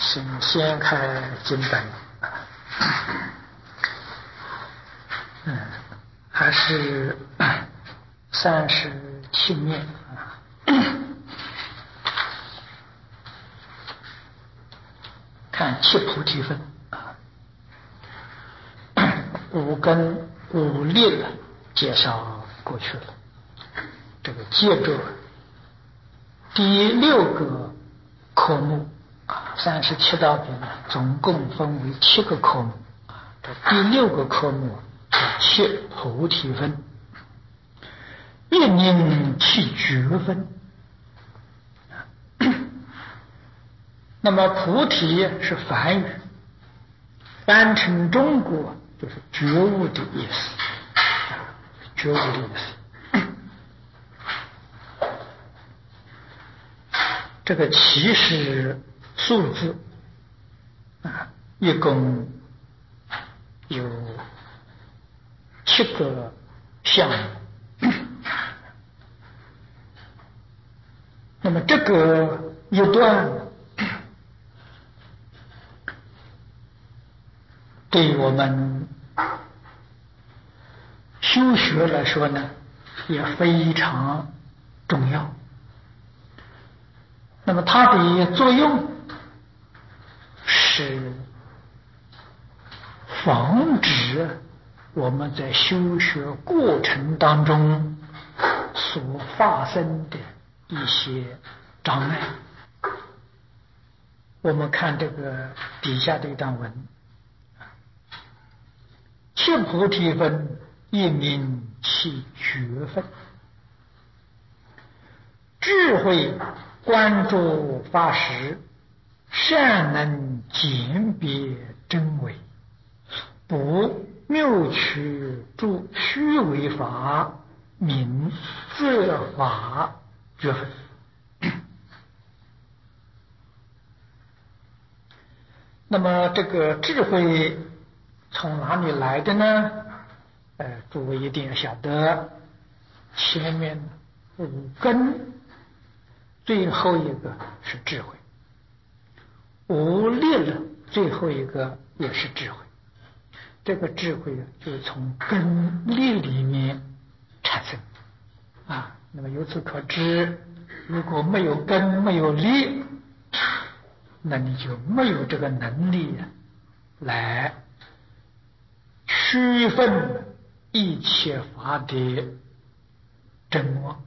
先开经本，还是37面看七菩提分五根五力了，介绍过去了。这个接着第6个科目37道品总共分为7个科目，这第6个科目叫七菩提分，一名七觉分。那么菩提是梵语，翻成中国就是觉悟的意思，觉悟的意思。这个七是数字一共有7个项目。那么这个一段对于我们修学来说呢，也非常重要。那么它的作用是防止我们在修学过程当中所发生的一些障碍。我们看这个底下的一段文，七菩提分，一名七觉分。智慧观诸法实，善能鉴别真伪，不谬曲诸虚伪法，名自法觉分。那么这个智慧从哪里来的呢？诸位一定要晓得，前面5根，最后一个是智慧，5力了，最后一个也是智慧。这个智慧就是从根力里面产生那么由此可知，如果没有根没有力，那你就没有这个能力来区分一切法的真妄。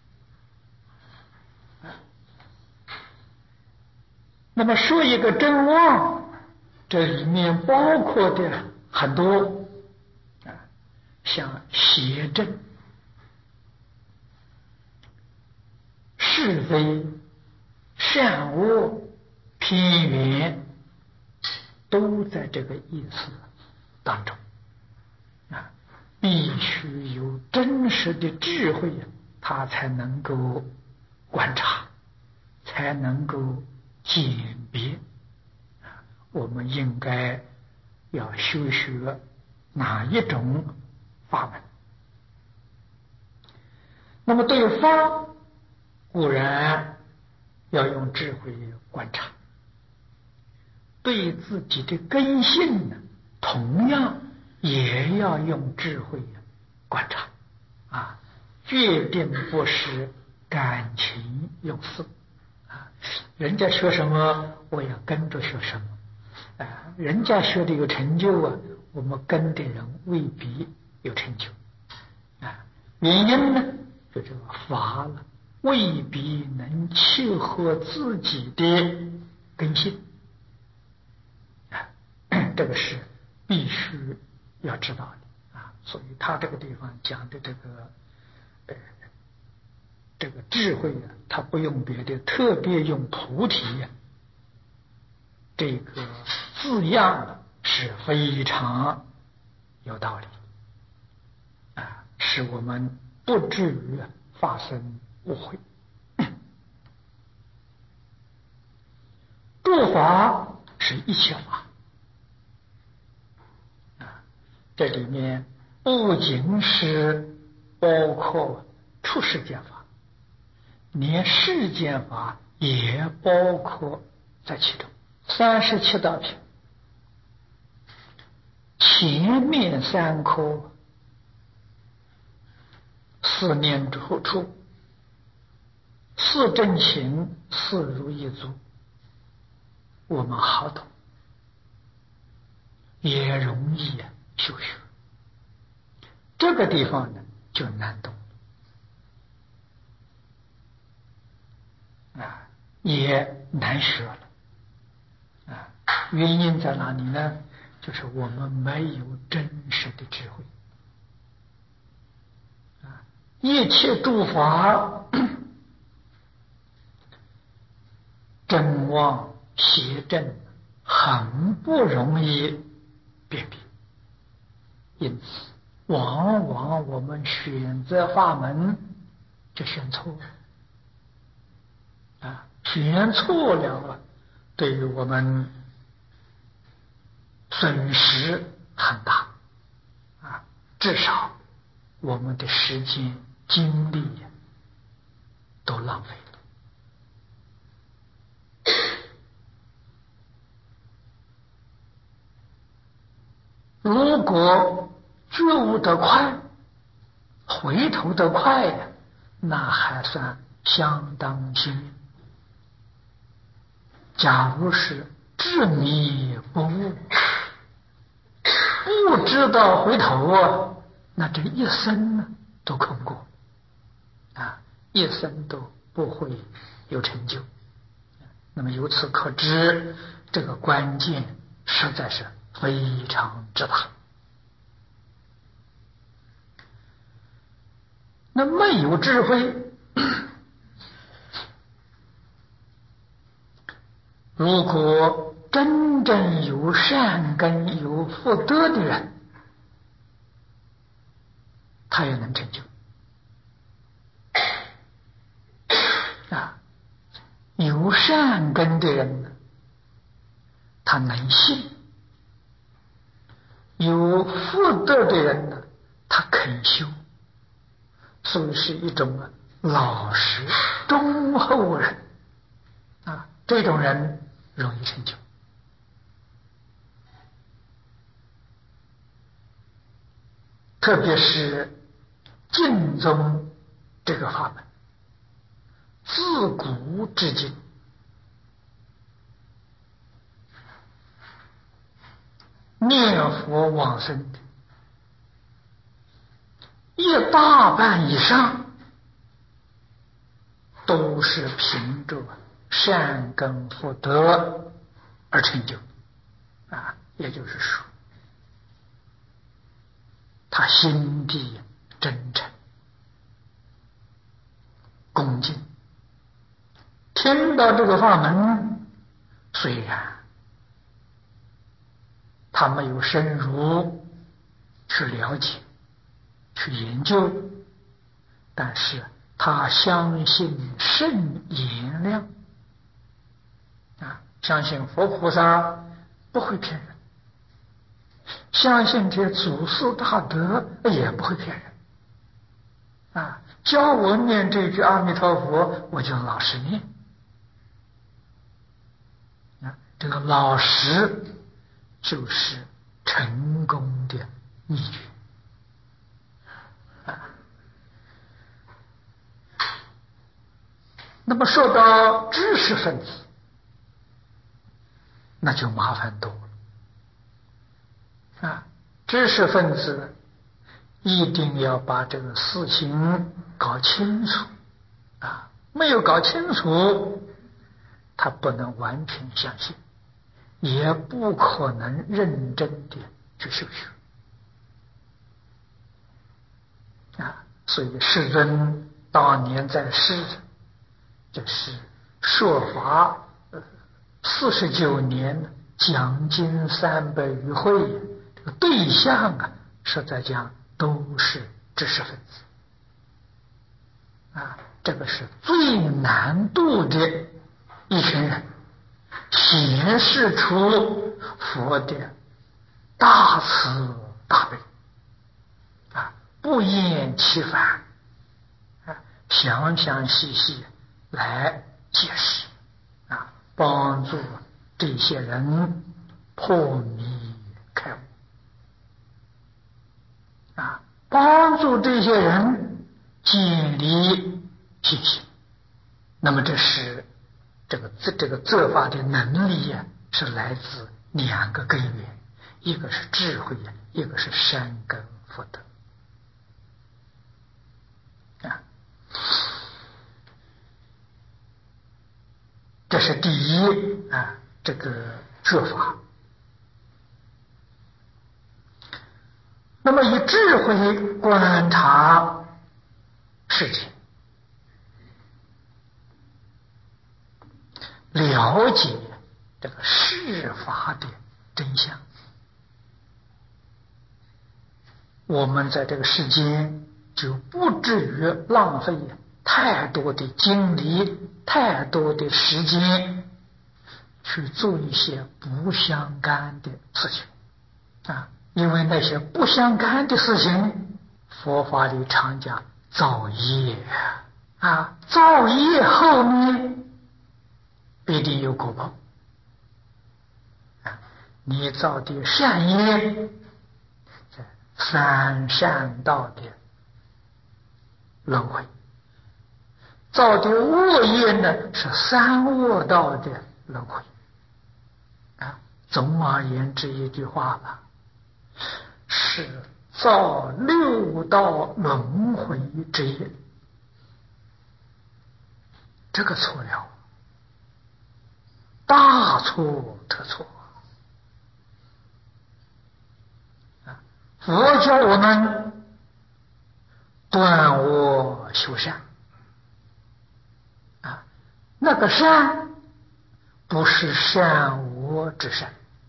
那么说一个真妄，这里面包括的很多像邪正、是非、善恶、偏圆，都在这个意思当中必须有真实的智慧，他才能够观察，才能够鉴别我们应该要修学哪一种法门。那么对法固然要用智慧观察，对自己的根性呢，同样也要用智慧观察决定不是感情用事人家学什么我要跟着学什么人家学的有成就我们跟的人未必有成就原因呢，就这个法了未必能契合自己的根性这个是必须要知道的所以他这个地方讲的这个智慧他不用别的，特别用菩提这个字样是非常有道理使我们不至于发生误会。诸法是一切法这里面不仅是包括出世间法，连世间法也包括在其中 37道品，前面3科4念处处4正行4如意足，我们好懂，也容易修学。这个地方呢就难懂啊，也难学了啊。原因在哪里呢？就是我们没有真实的智慧啊。一切诸法正妄邪正很不容易辨别，因此往往我们选择法门就选错了啊，选错了对于我们损失很大啊，至少我们的时间精力都浪费了。如果觉悟得快，回头得快呀，那还算相当幸运。假如是执迷不悟，不知道回头啊，那这一生呢都空过啊，一生都不会有成就。那么由此可知，这个关键实在是非常之大。那没有智慧，如果真正有善根有福德的人，他也能成就啊。有善根的人呢，他能信；有福德的人呢，他肯修，所以是一种老实忠厚人啊。这种人容易成就。特别是净宗这个法门，自古至今念佛往生的一大半以上都是凭着善根福德而成就啊，也就是说他心地真诚恭敬，听到这个法门，虽然他没有深入去了解去研究，但是他相信圣言量啊，相信佛菩萨不会骗人，相信这祖师大德也不会骗人啊。教我念这句阿弥陀佛，我就老实念啊。这个老实就是成功的秘诀啊。那么说到知识分子，那就麻烦多了啊。知识分子一定要把这个事情搞清楚啊，没有搞清楚，他不能完全相信，也不可能认真的去修学啊。所以世尊当年在世，就是说法49年，讲经300余会，这个对象啊，实在讲都是知识分子啊，这个是最难度的一群人，显示出佛的大慈大悲啊，不厌其烦啊，详详细细来解释啊，帮助这这些人破迷开悟帮助这些人建立信心。那么这是这个责法的能力是来自2个根源，一个是智慧一个是善根福德这是第一这个责法。那么以智慧观察世界，了解这个事法的真相，我们在这个世间就不至于浪费太多的精力太多的时间去做一些不相干的事情因为那些不相干的事情，佛法里常讲造业造业后面必定有果报你造的善业，三善道的轮回；造的恶业呢，是三恶道的轮回总而言之一句话吧，是造6道轮回之业。这个错了，大错特错佛教我们断恶修善那个善不是善恶之善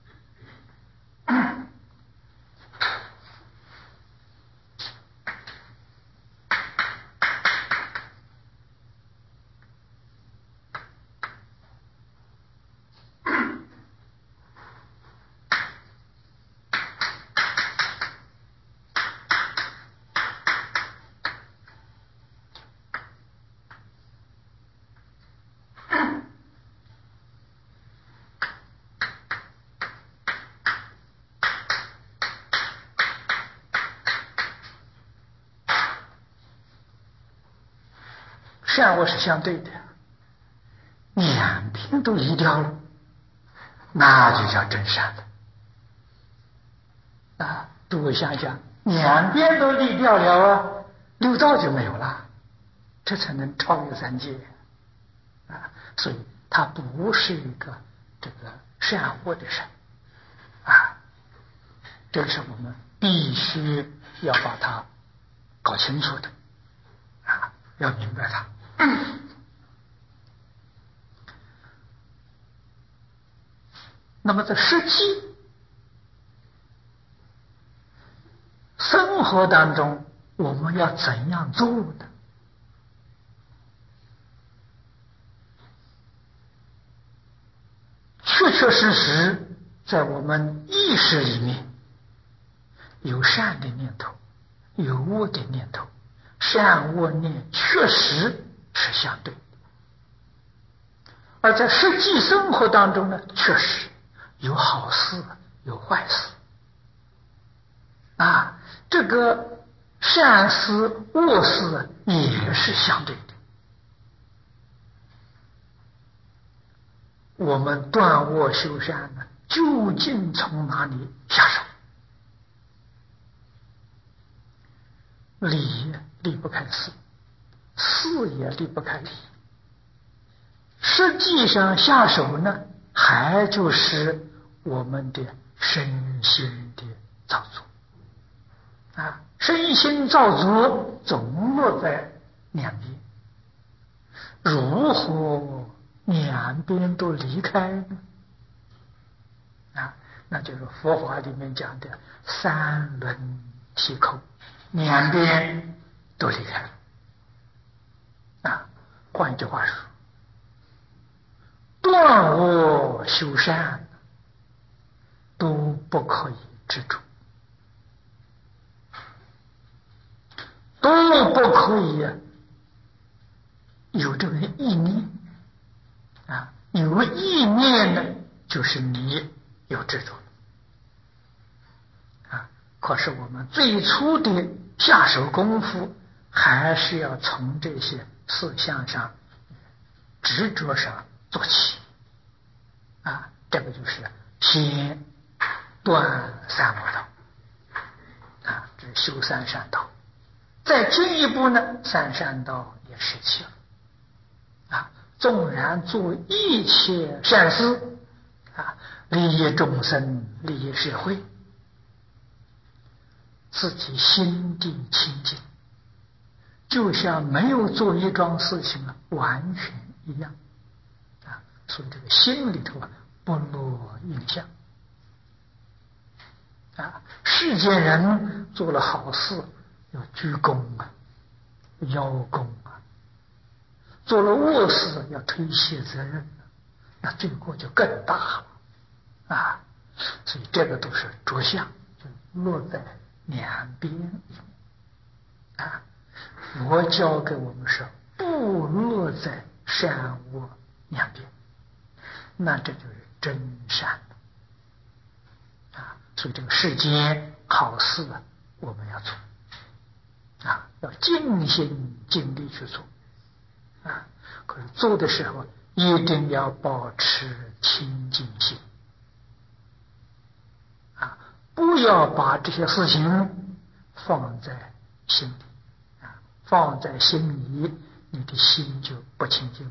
善恶是相对的，2边都离掉了，那就叫真善了诸位想想，2边都离掉了6道就没有了，这才能超越3界所以它不是一个这个善恶的善这是我们必须要把它搞清楚的要明白它那么在实际生活当中我们要怎样做呢？确确实实在我们意识里面有善的念头有恶的念头，善恶念确实是相对的，而在实际生活当中呢，确实有好事有坏事这个善事恶事也是相对的。我们断恶修善呢，究竟从哪里下手？理离不开事，事也离不开理。实际上下手呢，还就是我们的身心的造作身心造作总落在2边，如何2边都离开呢？那就是佛法里面讲的3轮体口，2边都离开了换一句话说，断恶修善都不可以执着，都不可以有这个意念有意念呢， 就是你有执着啊。可是我们最初的下手功夫，还是要从这些思想上、执着上做起啊。这个就是先断三恶道啊，这是修三善道。再进一步呢，三善道也失去了啊。纵然做一切善事啊，利益众生，利益社会，自己心地清净，就像没有做一桩事情完全一样啊。所以这个心里头不落印象啊。世间人做了好事要鞠躬啊，邀功啊；做了恶事要推卸责任，那罪过就更大了啊。所以这个都是着相，就落在两边啊。佛教给我们说，不落在善恶两边，那这就是真善啊。所以这个世间好事我们要做啊，要尽心尽力去做啊。可是做的时候一定要保持清净心啊，不要把这些事情放在心里啊，放在心里，你的心就不清净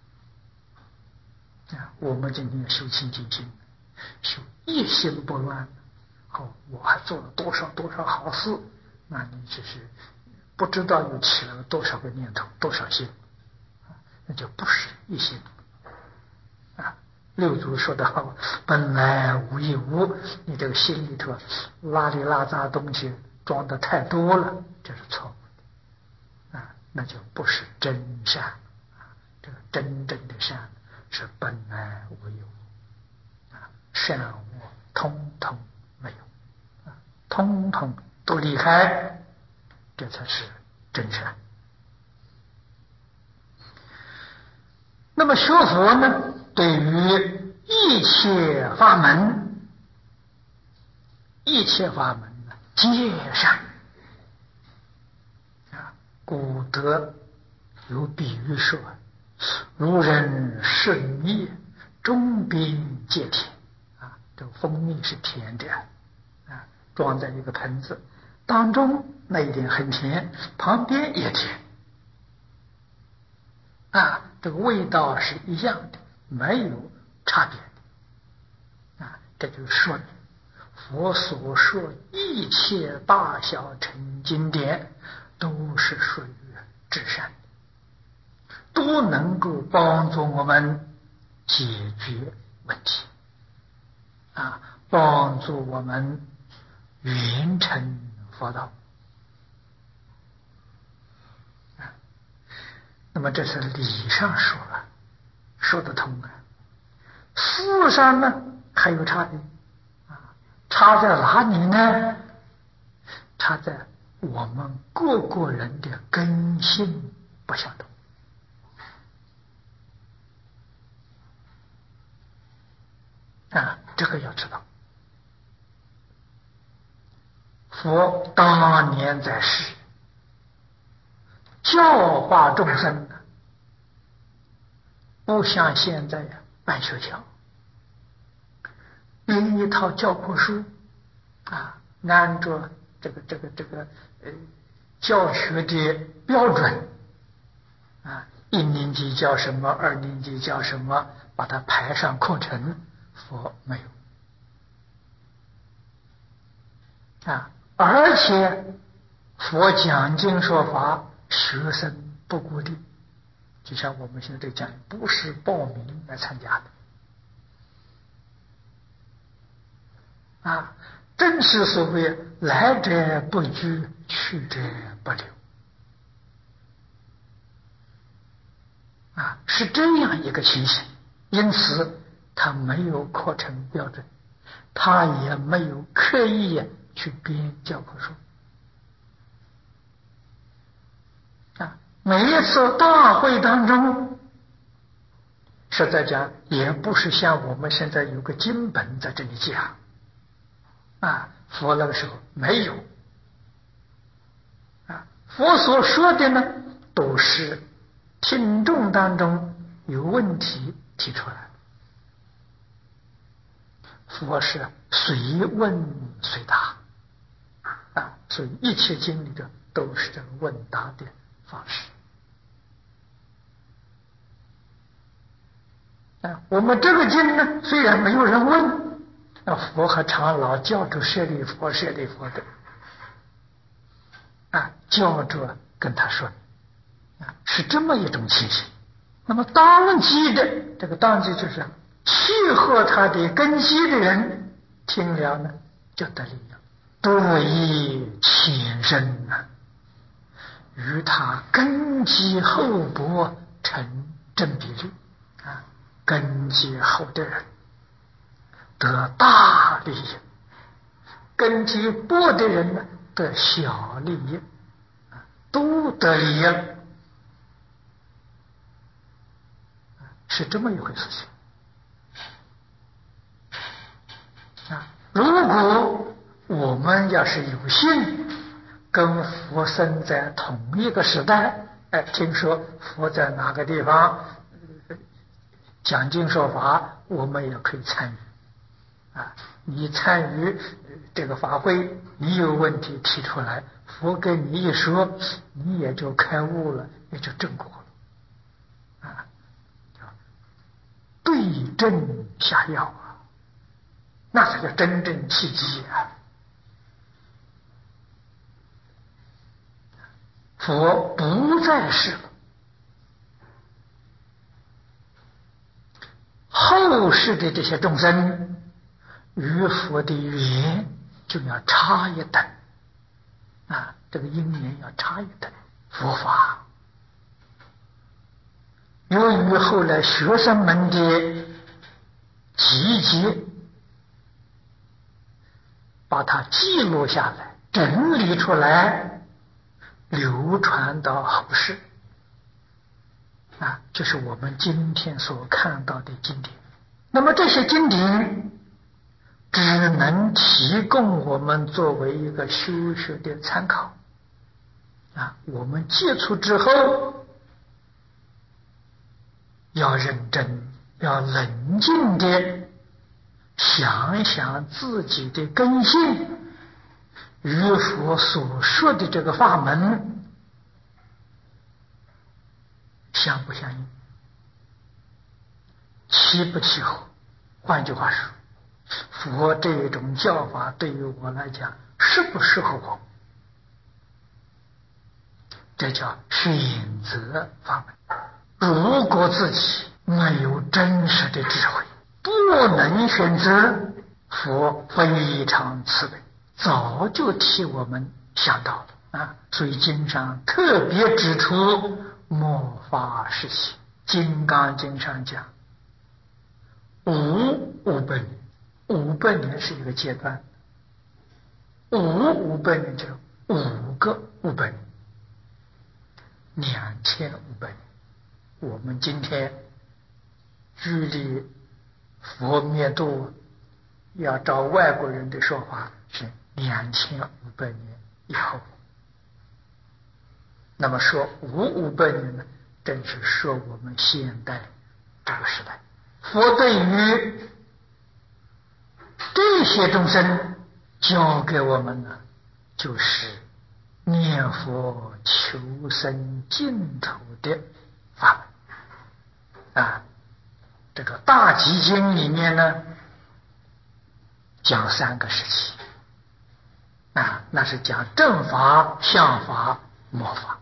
啊。我们今天修清净心，修一心不乱，好，我还做了多少多少好事，那你只是不知道又起了多少个念头，多少心，那就不是一心啊。六祖说得好，本来无一物，你这个心里头拉里拉杂东西装的太多了，这是错误的啊，那就不是真善啊。这个真正的善是本来无一物啊，善恶通通没有啊，通通都离开，这才是真善。那么学佛呢，对于一切法门，一切法门呢皆善啊。古德有比喻说，如人食蜜，中边皆甜啊。这个蜂蜜是甜的啊，装在一个盆子当中，那一点很甜，旁边也甜啊，这个味道是一样的，没有差别的啊。这就是说，佛所说一切大小乘经典，都是属于至善的，都能够帮助我们解决问题啊，帮助我们圆成佛道。那么这是理上说了，说得通啊。事上呢还有差别啊，差在哪里呢？差在我们各个人的根性不相同啊，这个要知道。佛当年在世，教化众生的，不像现在办学校，印一套教科书啊，按照这个教学的标准啊，一年级教什么，二年级教什么，把它排上课程。佛没有啊，而且佛讲经说法，学生不固定，就像我们现在讲，不是报名来参加的啊，正是所谓来者不拒，去者不留啊，是这样一个情形。因此他没有课程标准，他也没有刻意去编教科书啊。每一次大会当中， 实在讲，也不是像我们现在有个经本在这里讲啊，佛那个时候没有啊，佛所说的呢，都是听众当中有问题提出来，佛是随问随答啊，所以一切经里头都是这个问答的方式啊。我们这个经呢，虽然没有人问，那佛和长老叫着舍利佛的啊，叫着跟他说啊，是这么一种情形。那么当机的这个当机就是契合他的根基的人听了呢，就得利了，得益前生啊，与他根基厚薄成正比例啊，根基厚的人得大利益，根基薄的人呢得小利益啊，都得利益了，是这么一回事情啊。如果我们要是有幸跟佛生在同一个时代，听说佛在哪个地方讲经说法，我们也可以参与啊。你参与这个法会，你有问题提出来，佛跟你一说，你也就开悟了，也就正果了啊。对症下药啊，那才叫真正契机啊。佛不在世了，后世的这些众生与佛的缘就要差一等啊，这个因缘要差一等。佛法由于后来学生们的集结，把它记录下来，整理出来，流传到后世啊，就是我们今天所看到的经典。那么这些经典只能提供我们作为一个修学的参考啊，我们接触之后要认真，要冷静的想一想自己的根性与佛所说的这个法门相不相应，契不契合。换句话说，佛这种教法对于我来讲适不适合我，这叫选择法门。如果自己没有真实的智慧，不能选择，佛非常慈悲，早就替我们想到了啊。所以经上特别指出末法时期，金刚经上讲500年，500年是一个阶段，500年就5个500年，2500年。我们今天距离佛灭度，要照外国人的说法是2500年以后。那么说500年呢，正是说我们现代这个时代。佛对于这些众生教给我们呢，就是念佛求生净土的法门啊。这个大集经里面呢讲3个时期啊，那是讲正法、相法、末法。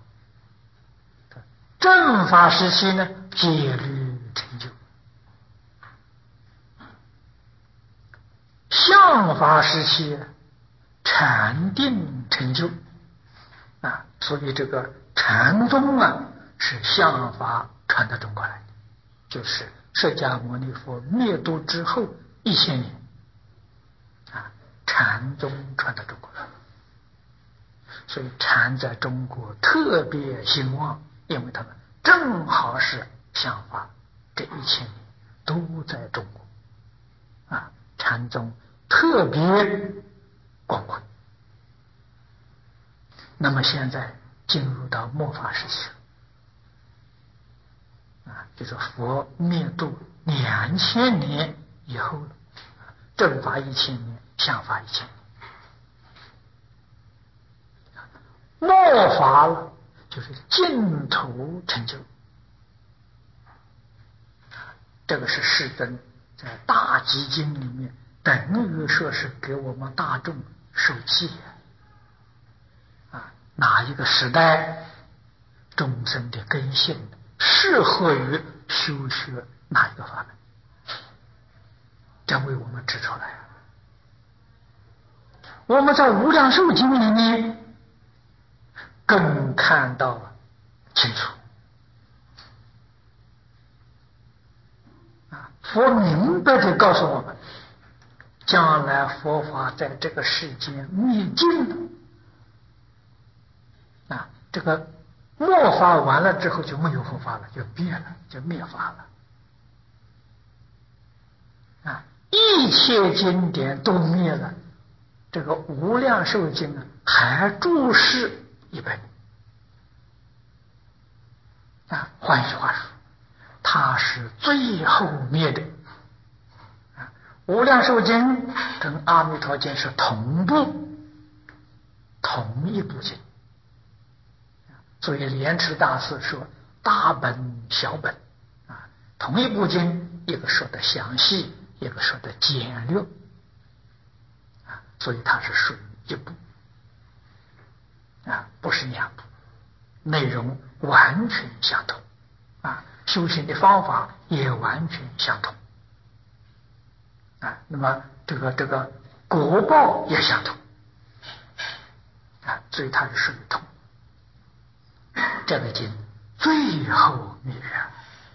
正法时期呢，戒律成就；相法时期禅定成就啊。所以这个禅宗啊，是相法传到中国来的，就是释迦牟尼佛灭度之后1000年啊，禅宗传到中国来。所以禅在中国特别兴旺，因为他们正好是相法这1000年都在中国啊，禅宗特别广阔。那么现在进入到末法时期啊，就是佛灭度2000年以后了，正法1000年，相法1000年，末法了，就是净土成就。这个是世尊在大集经里面等于说是给我们大众受记啊，哪一个时代众生的根性适合于修学哪一个法门，这为我们指出来。我们在无量寿经里面更看到了清楚啊，佛明白的告诉我们，将来佛法在这个世间灭尽了啊，这个末法完了之后就没有佛法了，就灭了，就灭法了啊！一切经典都灭了，这个无量寿经啊还注释一本啊。换句话说，它是最后灭的啊。无量寿经跟阿弥陀经是同步同一部经。所以莲池大师说大本小本啊，同一部经，一个说的详细，一个说的简略啊，所以它是属于一部啊，不是两部，内容完全相同啊，修行的方法也完全相同啊，那么这个果报也相同啊，所以它是属于同。这个经最后灭啊，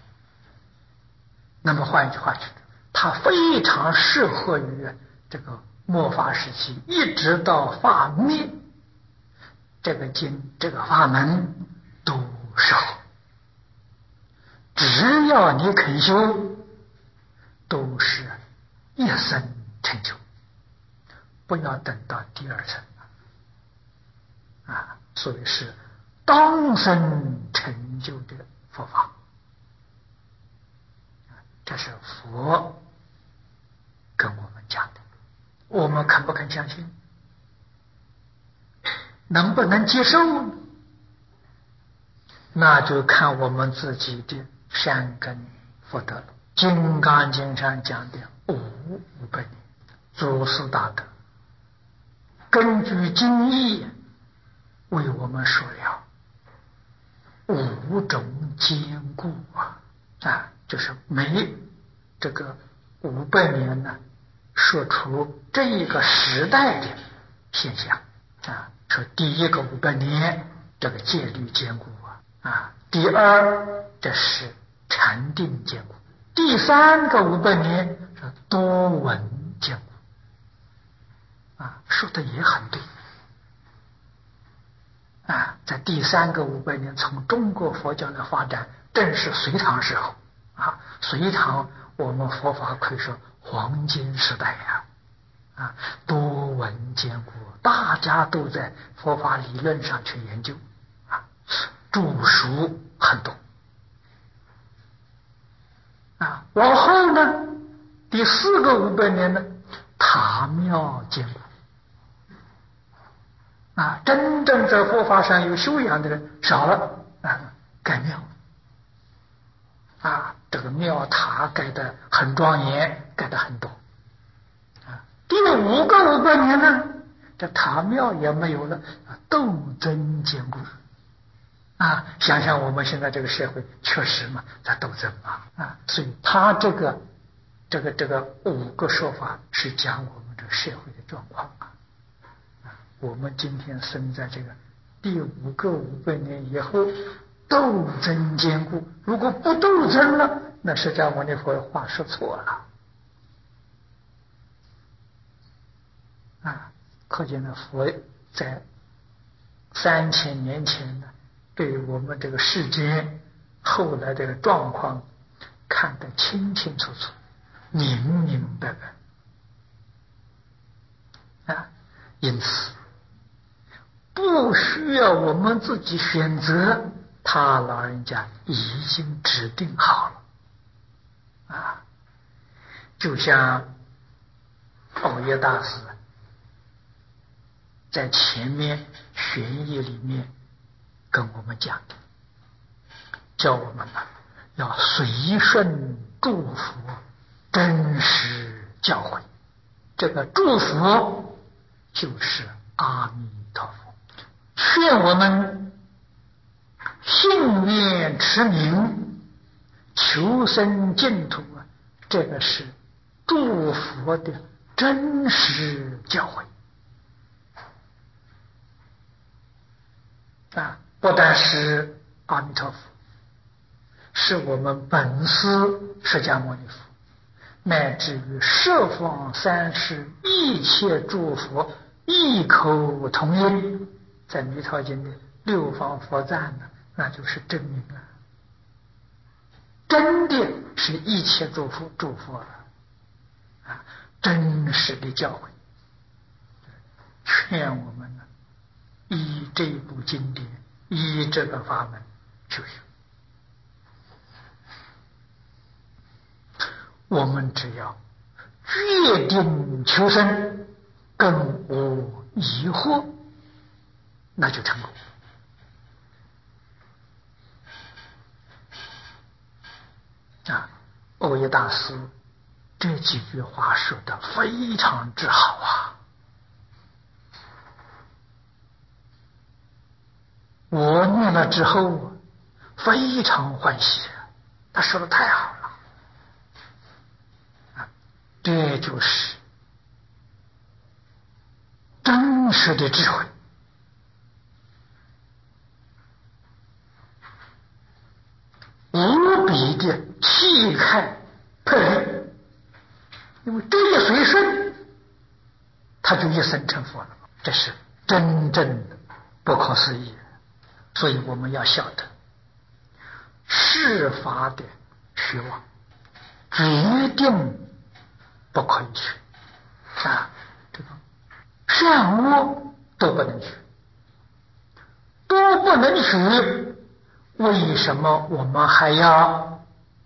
那么换一句话说，它非常适合于这个末法时期，一直到法灭，这个经这个法门都适合。只要你肯修，都是一生成就，不要等到第二生啊，所以是当生成就的佛法，这是佛跟我们讲的，我们肯不肯相信？能不能接受？那就看我们自己的善根福德了。金刚经上讲的五百年诸事大德，根据经义为我们说了5种坚固啊，就是每这个500年呢，说出这一个时代的现象啊。说第一个500年，这个戒律坚固啊；第二，这是禅定坚固；第3个500年是多闻坚固啊，说的也很对啊。在第3个500年，从中国佛教的发展，正是隋唐时候啊。隋唐我们佛法可以说黄金时代呀啊，多闻坚固，大家都在佛法理论上去研究啊，著书很多啊。往后呢，第4个500年呢，塔庙坚固啊，真正在佛法上有修养的人少了啊，盖庙啊，这个庙塔盖得很庄严，盖得很多啊。第5个500年呢，这塔庙也没有了，斗争坚固啊。想想我们现在这个社会确实嘛，在斗争啊，所以他这个5个说法是讲我们这个社会的状况啊。我们今天生在这个第5个500年以后，斗争坚固，如果不斗争了，那释迦牟尼佛的话说错了啊。可见呢，佛在3000年前呢，对我们这个世间后来这个状况看得清清楚楚、明明白白啊！因此，不需要我们自己选择，他老人家已经指定好了啊！就像藕叶大师在前面玄义里面跟我们讲的，叫我们要随顺祝福，真实教诲。这个祝福就是阿弥陀佛，劝我们信念持名，求生净土啊！这个是祝福的真实教诲啊！不但是阿弥陀佛，是我们本师释迦牟尼佛，乃至于十方三世一切诸佛异口同音，在弥陀经的六方佛赞呢，那就是证明了，真的是一切诸佛啊，真实的教诲，劝我们呢，依这部经典，依这个法门修行。我们只要决定求生，更无疑惑，那就成功啊！藕叶大师这几句话说得非常之好啊！我念了之后非常欢喜，他说的太好了啊！这就是真实的智慧，无比的气概配力，因为这一随顺，他就一生成佛了，这是真正的不可思议。所以我们要晓得世法的虚妄，决定不可以去啊！这个善恶都不能去，都不能去，为什么我们还要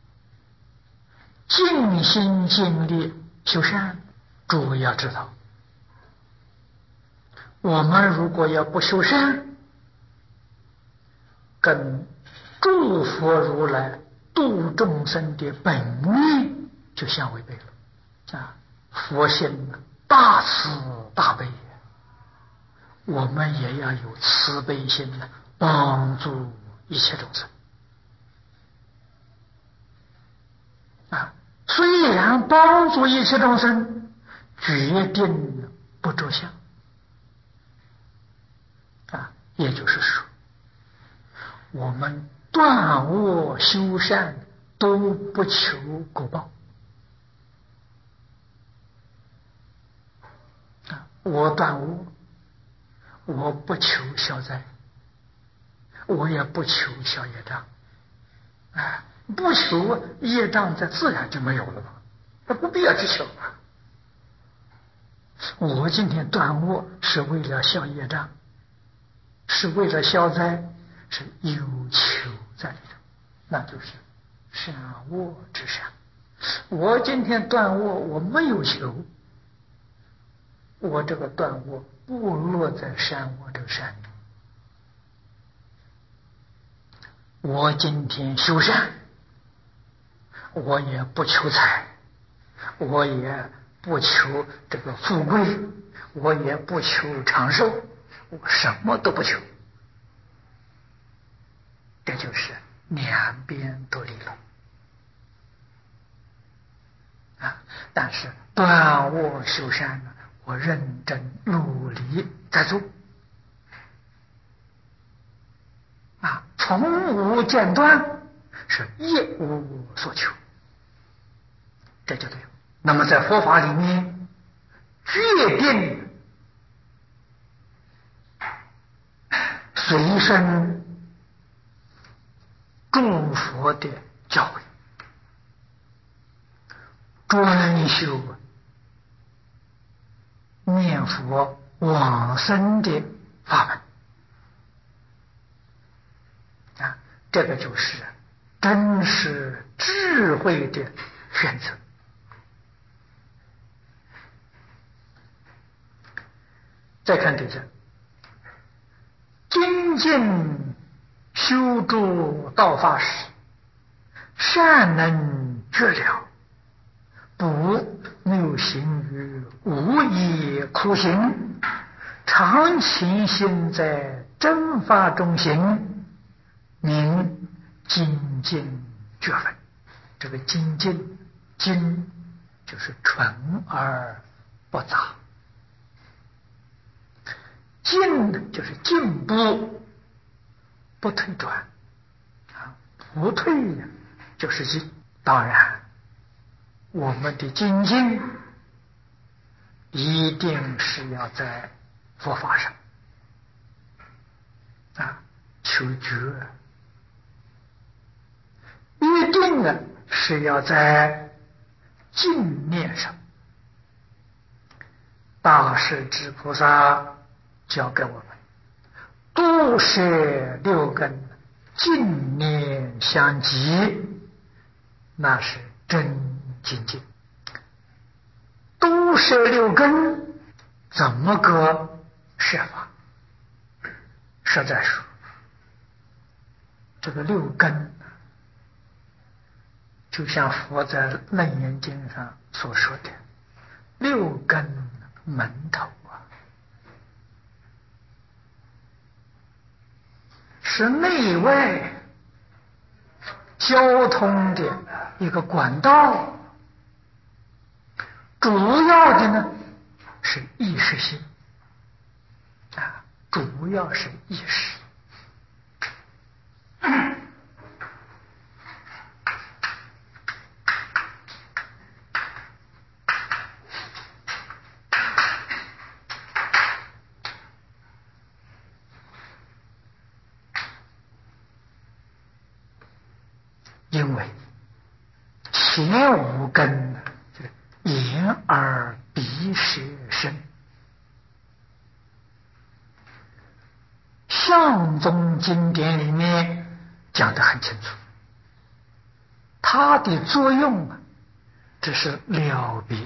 尽心尽力修善？诸位要知道，我们如果要不修善，跟诸佛如来度众生的本意就相违背了啊！佛性大慈大悲，我们也要有慈悲心的帮助一切众生啊！虽然帮助一切众生，决定不着相啊！也就是说，我们断恶修善都不求果报啊！我断恶，我不求消灾，我也不求消业障啊！不求业障，这自然就没有了吧？那不必要去求啊！我今天断恶是为了消业障，是为了消灾，是有求在里头，那就是善恶之善。我今天断恶，我没有求，我这个断恶不落在善恶这个善里。我今天修善，我也不求财，我也不求这个富贵，我也不求长寿，我什么都不求，这就是两边都离了啊！但是断恶修善呢，我认真努力在做啊，从无间断，是一无所求，这就对了。那么在佛法里面，决定随身诸佛的教诲专修念佛往生的法门啊，这个就是真是智慧的选择。再看底下，精进修诸道法时，善能觉了，不谬行于无益苦行，常勤心在真法中行，名精进觉分。这个精进，精就是纯而不杂，进就是进步，不退转啊，不退就是进。当然，我们的精进一定是要在佛法上啊求觉，一定是要在净念上。大势至菩萨教给我们，度摄六根，净念相继，那是真精进。度摄六根怎么个摄法？实在说，这个六根就像佛在《楞严经》上所说的六根门头啊，是内外交通的一个管道。主要的呢是意识心啊，主要是意识。因为前五根就是眼耳鼻舌身，相宗经典里面讲得很清楚，它的作用只是了别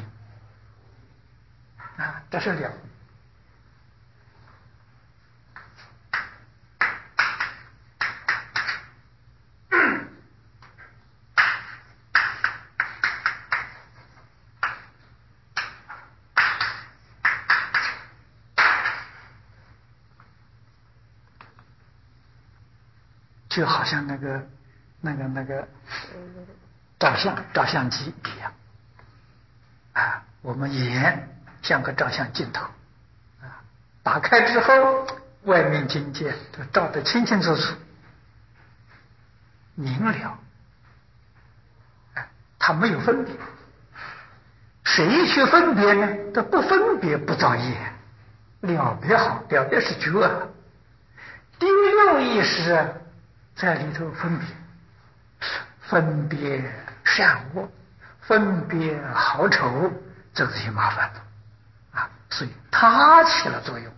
啊，这是了别。就好像那个照相机一样啊，我们眼像个照相镜头啊，打开之后，外面境界都照得清清楚楚、明了，它没有分别。谁去分别呢？它不分别不造业，了别好，了别是觉。第六意识在里头分别善恶，分别好丑，这些麻烦了啊！所以它起了作用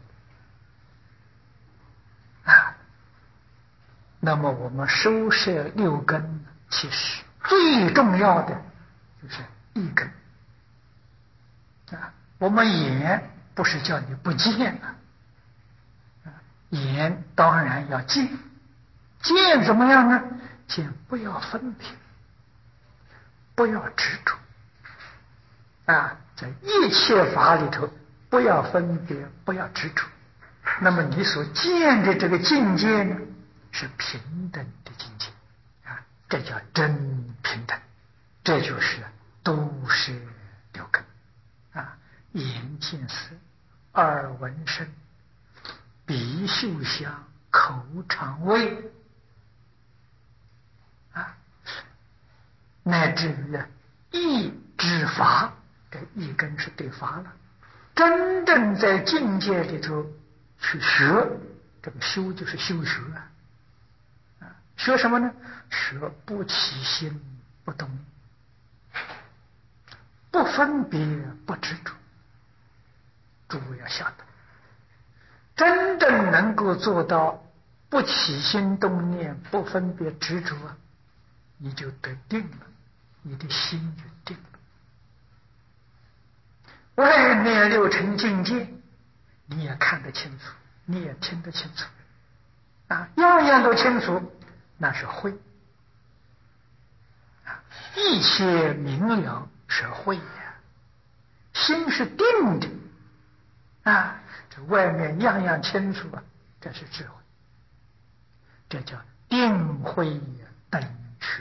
啊。那么我们收摄六根，其实最重要的就是一根啊。我们眼不是叫你不见啊，眼当然要见，见怎么样呢？见不要分别，不要执着啊，在一切法里头不要分别，不要执着。那么你所见的这个境界呢，是平等的境界啊，这叫真平等。这就是都是六根啊，眼见色，耳闻声，鼻嗅香，口尝味啊，乃至于意知法，这一根是对法了。真正在境界里头去学，这个修就是修学啊，学什么呢？学不起心不动， 不分别不执着。诸位要晓得，真正能够做到不起心动念、不分别执着，你就得定了，你的心就定了。外面六尘境界，你也看得清楚，你也听得清楚，样样都清楚，那是慧。一切明了是慧呀，心是定的这外面样样清楚这是智慧，这叫定慧等学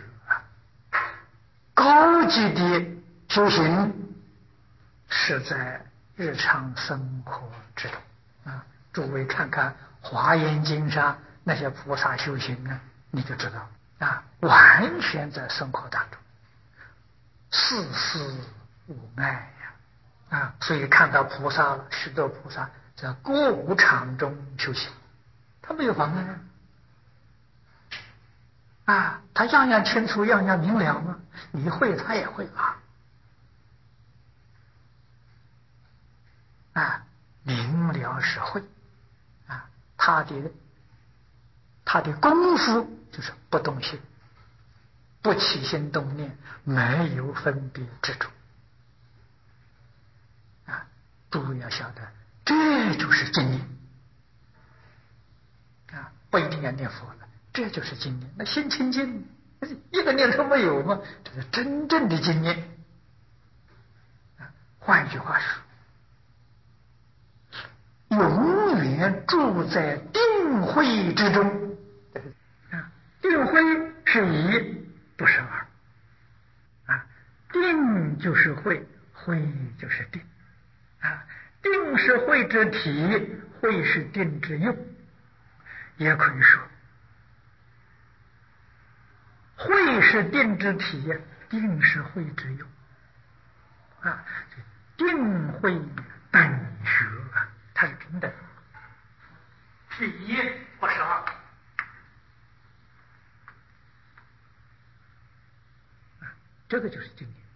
高级的修行是在日常生活之中诸位看看华严经上那些菩萨修行你就知道完全在生活当中，事事无碍所以看到菩萨了，许多菩萨在歌舞场中修行，他没有妨碍他样样清楚，样样明了吗？你会，他也会明了是会他的功夫就是不动心，不起心动念，没有分别执着诸位要晓得，这就是经验不一定要念佛了，这就是经验。那心清净，一个念头没有吗？这是真正的经验换一句话说，永远住在定慧之中定慧是一，不是二定就是慧，慧就是定定是慧之体，慧是定之用。也可以说慧是定之体，定是慧之用定慧本学它是平等，是一，不是二这个就是经验